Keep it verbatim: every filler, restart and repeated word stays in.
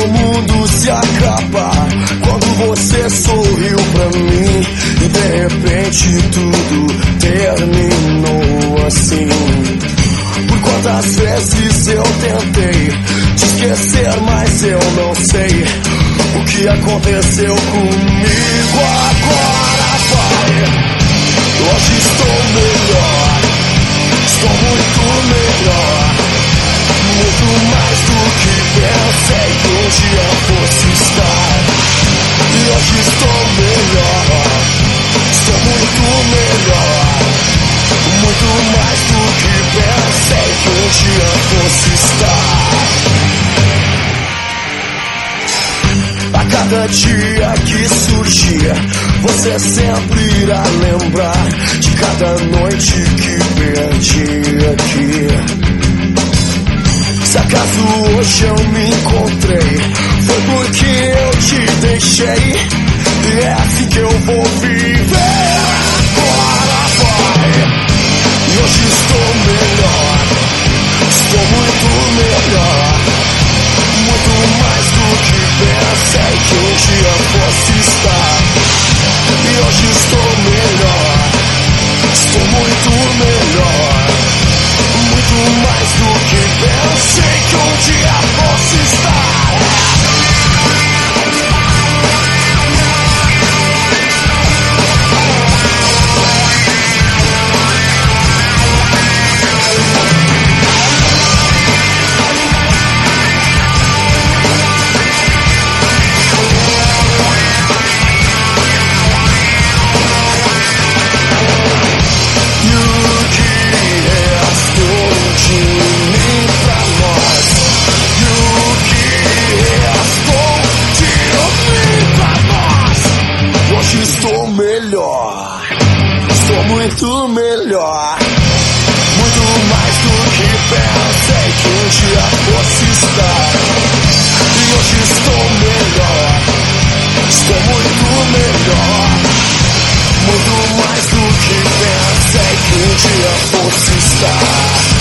mundo se acabar quando você sorriu pra mim e de repente tudo terminou assim. Por quantas vezes eu tentei te esquecer, mas eu não sei o que aconteceu comigo. Agora vai. Hoje estou melhor, estou muito melhor, muito mais do que pensei que um dia fosse estar. E hoje estou melhor, estou muito melhor, muito mais do que pensei que um dia fosse estar. A cada dia que surgia, você sempre irá lembrar de cada noite que perdi aqui. Se acaso hoje eu me encontrei, foi porque eu te deixei, e é assim que eu vou viver. Agora vai. E hoje estou melhor, estou muito melhor, muito mais do que pensei que um dia fosse estar. E hoje estou melhor, estou muito melhor, muito mais do que pensei que um dia fosse estar. Estou muito melhor, muito mais do que pensei que um dia fosse estar. E hoje estou melhor, estou muito melhor, muito mais do que pensei que um dia fosse estar.